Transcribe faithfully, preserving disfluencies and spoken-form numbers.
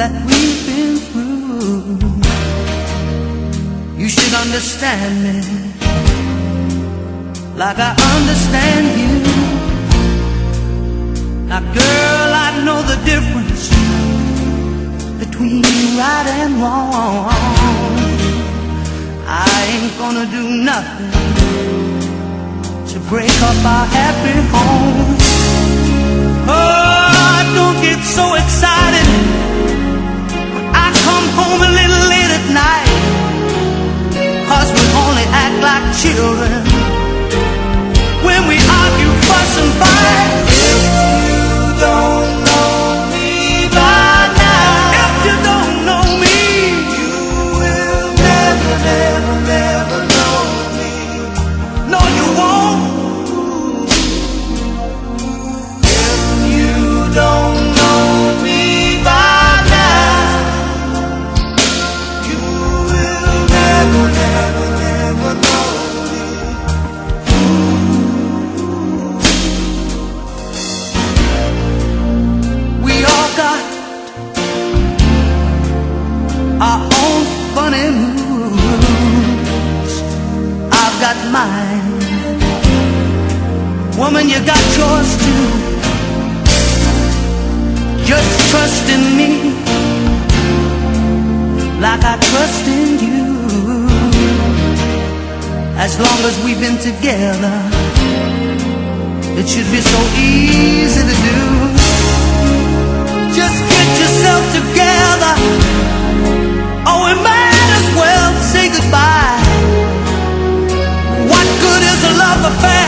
that we've been through, you should understand me like I understand you. Now girl, I know the difference between right and wrong. I ain't gonna do nothing to break up our happy home. Oh, don't get so excited when I come home a little late at night, 'cause we only act like children when we argue, fuss and fight. If you don't know me by now, if you don't know me, you will never, never, never know me. No, you won't. If you don't know me by now, you will never, never, never know me. We all got our own funny moves. I've got mine. Woman, you got yours too. Just trust in me like I trust in you. As long as we've been together, it should be so easy to do. Just get yourself together, or we might as well say goodbye. What good is a love affair